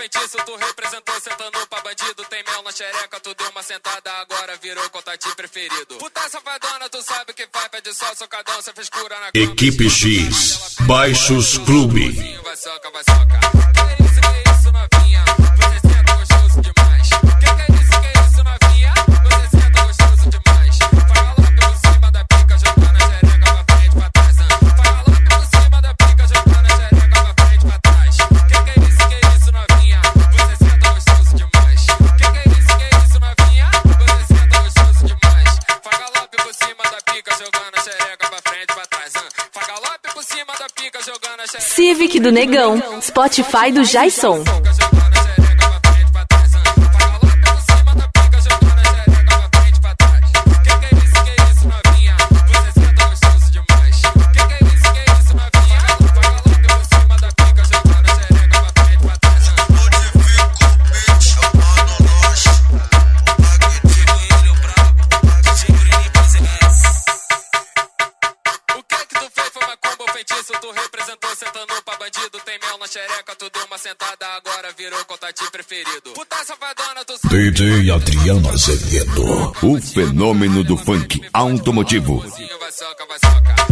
feitiço, tu representou sentando pra bandido. Tem mel na xereca, tu deu uma sentada, agora virou contatinho preferido. Puta safadona, tu sabe que vai, pede só socadão, cê frescura na cama. Equipe X, Baixos Clube. Vai soca, vai soca. Que isso, novinha? Você senta gostoso demais. Que isso, novinha? Você senta gostoso demais. Fala logo por cima da pica, jogando a xereca pra frente, pra trás. Fala logo por cima da pica, jogando a xereca pra frente, pra trás. Que isso, novinha? Você senta gostoso demais. Que isso, novinha? Você senta gostoso demais. Faz galope por cima da pica, jogando a xereca pra frente, pra trás. Faz galope por cima da pica, jogando a xereca. Civic do Negão, Spotify do Jason. Tu representou sentando pra bandido. Tem mel na xereca, tu deu uma sentada, agora virou contatinho preferido. Puta safadona, tu sabe. DJ Adriano Azevedo, o fenômeno do funk automotivo. Vai soca, vai soca.